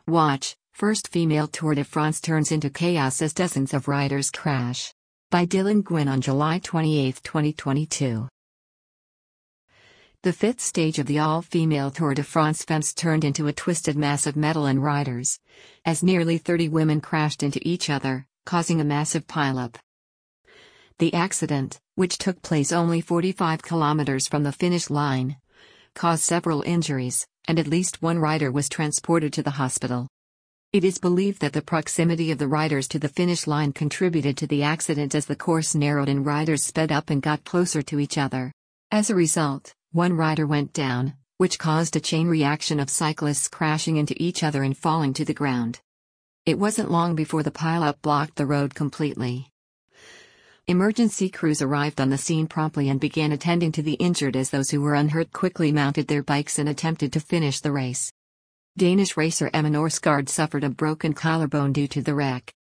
Watch, first female Tour de France turns into chaos as dozens of riders crash. By Dylan Gwynn on July 28, 2022. The fifth stage of the all-female Tour de France Femmes turned into a twisted mass of metal and riders, as nearly 30 women crashed into each other, causing a massive pileup. The accident, which took place only 45 kilometers from the finish line, caused several injuries, and at least one rider was transported to the hospital. It is believed that the proximity of the riders to the finish line contributed to the accident as the course narrowed and riders sped up and got closer to each other. As a result, one rider went down, which caused a chain reaction of cyclists crashing into each other and falling to the ground. It wasn't long before the pileup blocked the road completely. Emergency crews arrived on the scene promptly and began attending to the injured as those who were unhurt quickly mounted their bikes and attempted to finish the race. Danish racer Emma Norsgaard suffered a broken collarbone due to the wreck.